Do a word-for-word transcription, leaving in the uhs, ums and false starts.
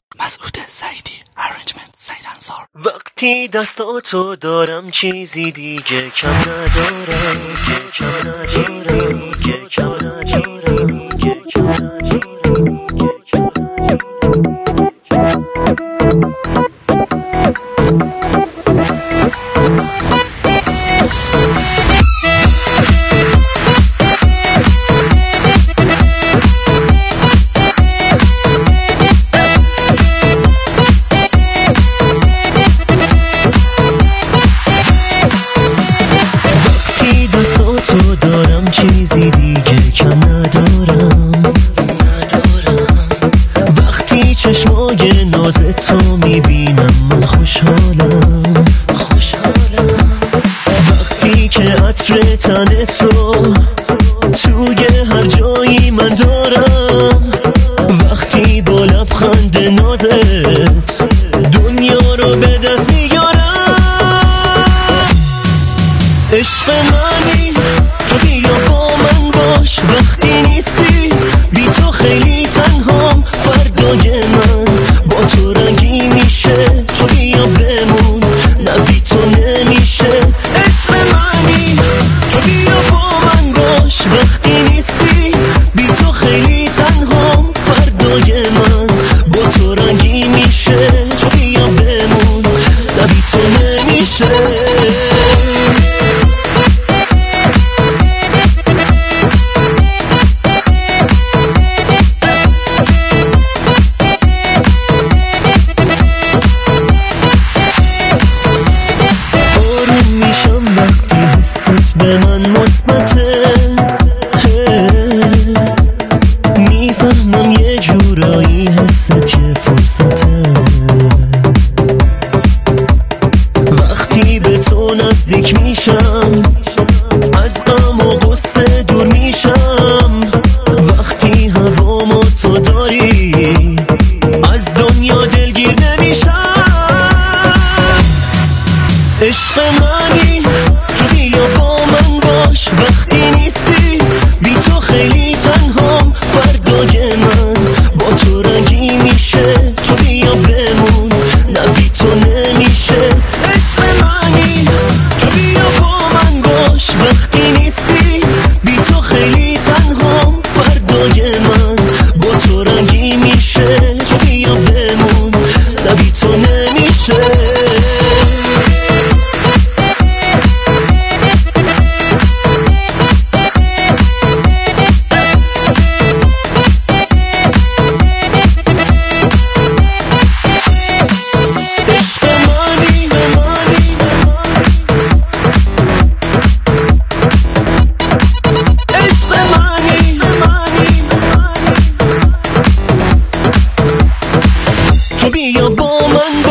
مسعود سعیدی ارنجمنت سعید انصار. وقتی دستاتو دارم چیزی دیگه کم ندارم، که کم ندارم، که کم ندارم، که کم ندارم. تو دارم چیزی دیگه کم ندارم، وقتی چشمای ناز تو میبینم من خوشحالم، وقتی که عطر تن تو توی هر جایی من دارم، وقتی با لبخند نازت دنیا رو به دست میارم. عشق منی تو بیا با من باش، وقتی نیستی بی تو خیلی تنهام، فردای من با تو رنگی میشه، تو بیا بمون نه بی تو نمیشه. عشق منی تو بیا با من باش، وقتی نیستی بی تو خیلی تنهام، فردای من با تو رنگی میشه، تو بیا بمون نه بی تو نمیشه. به من مثبته، میفهمم یه جورایی حست یه فرصته، وقتی به تو نزدیک میشم از غم و غصه دور میشم، وقتی هوامو تو داری از دنیا دلگیر نمیشم. عشق منی تو بیا با من باش، وقتی نیستی بی تو خیلی تنهام، فردای من با تو رنگی میشه، تو بیا بمون نه بی تو نمیشه. عشق منی تو بیا با من باش، وقتی نیستی بی تو خیلی تنهام، فردای من با تو رنگی میشه، تو بیا بمون نه بی تو نمیشه. تو بیا با من